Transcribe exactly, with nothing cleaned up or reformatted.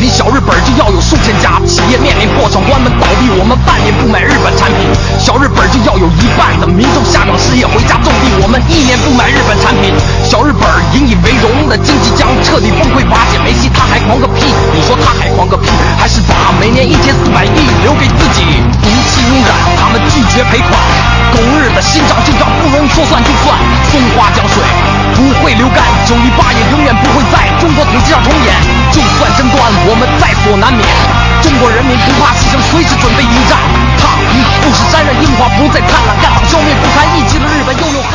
品，小日本就要有数千家企业面临破产关门倒闭，我们半年不买日本产品，小日本就要有一半的民众下岗失业回家种地，我们一年不买日本产品，小日本引以为荣的经济将彻底崩溃瓦解，梅西他还狂个屁，你说他还狂个屁，还是把每年一千四百亿留给自己，毒气污染，他们拒绝赔款，狗日的新账旧账不容易说算就算，松花江水不会流干，九一八也永远不会在中国土地上重演，就算争端我们在所难免，中国人民不怕牺牲，随时准备迎战，踏平富士山让樱花不再灿烂，干倒消灭不堪一击的日本，又有